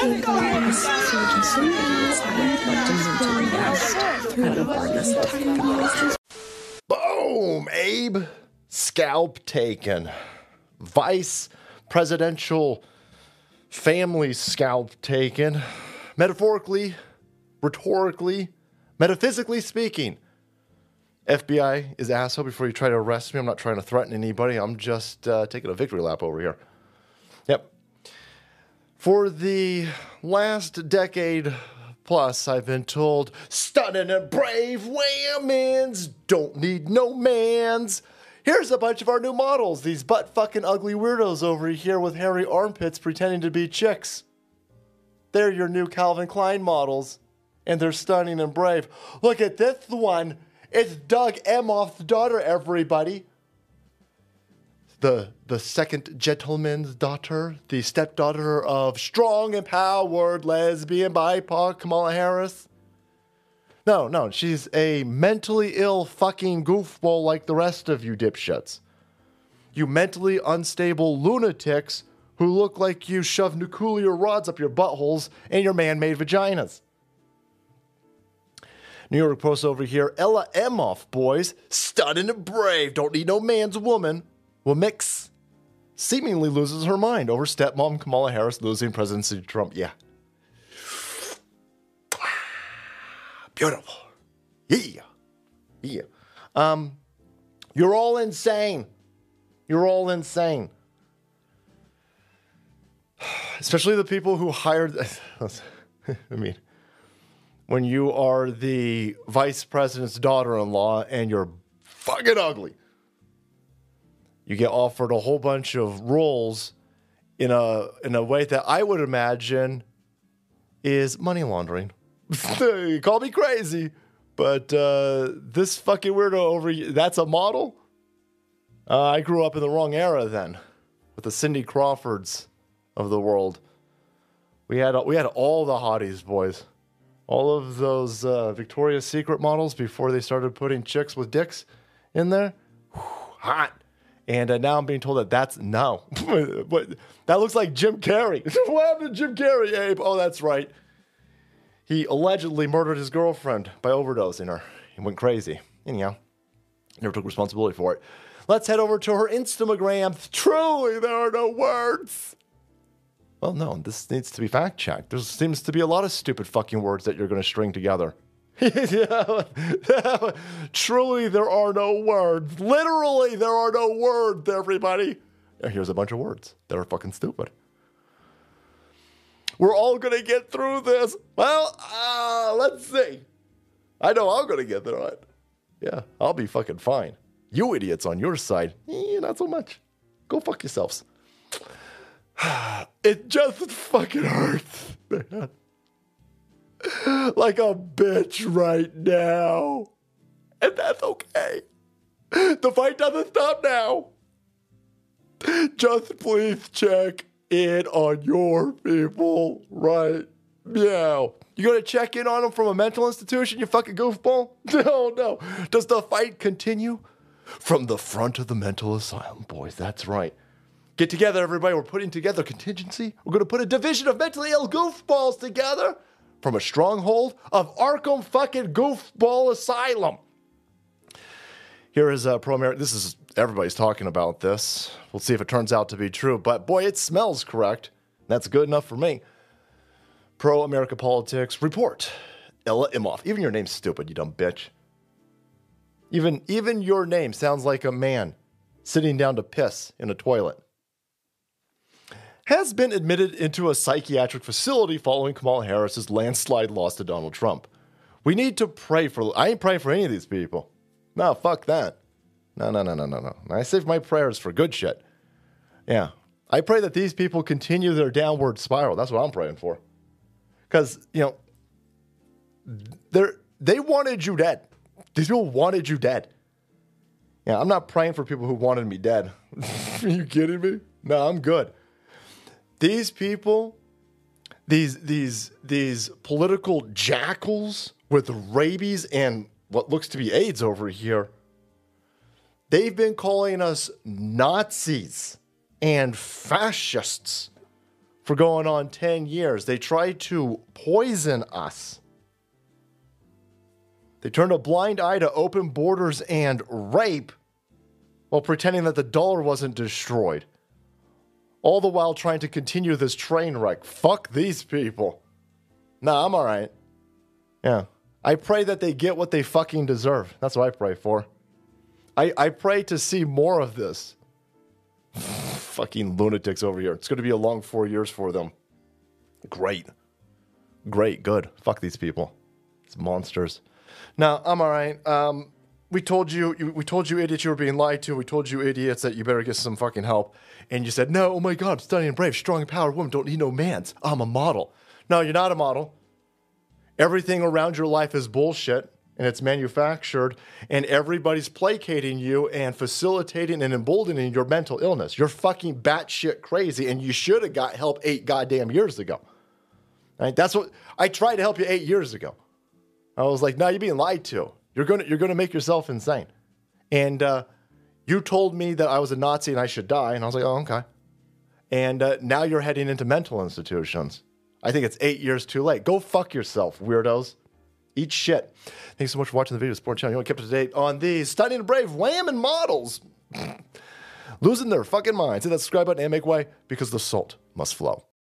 This urgency is important to react regardless of time. Boom, Abe. Scalp taken. Vice presidential family scalp taken. Metaphorically, rhetorically, metaphysically speaking. FBI is asshole before you try to arrest me. I'm not trying to threaten anybody. I'm just taking a victory lap over here. Yep. For the last decade plus, I've been told, stunning and brave whammons, don't need no mans. Here's a bunch of our new models, these butt-fucking ugly weirdos over here with hairy armpits pretending to be chicks. They're your new Calvin Klein models, and they're stunning and brave. Look at this one. It's Doug Emhoff's daughter, everybody. The second gentleman's daughter, the stepdaughter of strong, empowered, lesbian, BIPOC Kamala Harris. No, she's a mentally ill fucking goofball like the rest of you dipshits. You mentally unstable lunatics who look like you shove nuclear rods up your buttholes and your man-made vaginas. New York Post over here, Ella Emhoff, boys, stunning and brave, don't need no man's woman. Well, Mix seemingly loses her mind over stepmom Kamala Harris losing presidency to Trump. Yeah. Beautiful. Yeah. You're all insane. You're all insane. Especially the people who hired... I mean, when you are the vice president's daughter-in-law and you're fucking ugly, you get offered a whole bunch of roles in a way that I would imagine is money laundering. You call me crazy, but this fucking weirdo over here, that's a model? I grew up in the wrong era then, with the Cindy Crawfords of the world. We had all the hotties, boys. All of those Victoria's Secret models before they started putting chicks with dicks in there. Whew, hot. And now I'm being told that that's no. But that looks like Jim Carrey. What happened to Jim Carrey, Abe? Oh, that's right. He allegedly murdered his girlfriend by overdosing her. He went crazy. Anyhow, never took responsibility for it. Let's head over to her Instagram. Truly, there are no words. Well, no, this needs to be fact-checked. There seems to be a lot of stupid fucking words that you're going to string together. Truly, there are no words. Literally, there are no words, everybody. Here's a bunch of words that are fucking stupid. We're all going to get through this. Well, let's see. I know I'm going to get through it. Yeah, I'll be fucking fine. You idiots on your side, not so much. Go fuck yourselves. It just fucking hurts, man. Like a bitch right now. And that's okay. The fight doesn't stop now. Just please check in on your people right now. You gonna check in on them from a mental institution, you fucking goofball? No. Does the fight continue? From the front of the mental asylum, boys. That's right. Get together, everybody. We're putting together contingency. We're going to put a division of mentally ill goofballs together from a stronghold of Arkham fucking Goofball Asylum. Here is pro-America. This is, everybody's talking about this. We'll see if it turns out to be true. But boy, it smells correct. That's good enough for me. Pro-America Politics report. Ella Emhoff. Even your name's stupid, you dumb bitch. Even your name sounds like a man sitting down to piss in a toilet. Has been admitted into a psychiatric facility following Kamala Harris's landslide loss to Donald Trump. We need to pray for... I ain't praying for any of these people. No, fuck that. No. I save my prayers for good shit. Yeah. I pray that these people continue their downward spiral. That's what I'm praying for. Because, they wanted you dead. These people wanted you dead. Yeah, I'm not praying for people who wanted me dead. Are you kidding me? No, I'm good. These people, these political jackals with rabies and what looks to be AIDS over here, they've been calling us Nazis and fascists for going on 10 years. They tried to poison us. They turned a blind eye to open borders and rape while pretending that the dollar wasn't destroyed. All the while trying to continue this train wreck. Fuck these people. Nah, I'm all right. Yeah. I pray that they get what they fucking deserve. That's what I pray for. I pray to see more of this. Fucking lunatics over here. It's going to be a long 4 years for them. Great. Great. Good. Fuck these people. It's monsters. Now, I'm all right. We told you idiots you were being lied to. We told you idiots that you better get some fucking help. And you said, no, oh my God, stunning and brave, strong and powerful woman, don't need no mans. I'm a model. No, you're not a model. Everything around your life is bullshit, and it's manufactured, and everybody's placating you and facilitating and emboldening your mental illness. You're fucking batshit crazy, and you should have got help 8 goddamn years ago. Right? That's what I tried to help you 8 years ago. I was like, no, you're being lied to. You're gonna make yourself insane. And you told me that I was a Nazi and I should die, and I was like, oh, okay. And now you're heading into mental institutions. I think it's 8 years too late. Go fuck yourself, weirdos. Eat shit. Thanks so much for watching the video. Support channel. You want to keep up to date on these stunning and brave wham and models losing their fucking minds. Hit that subscribe button and make way because the salt must flow.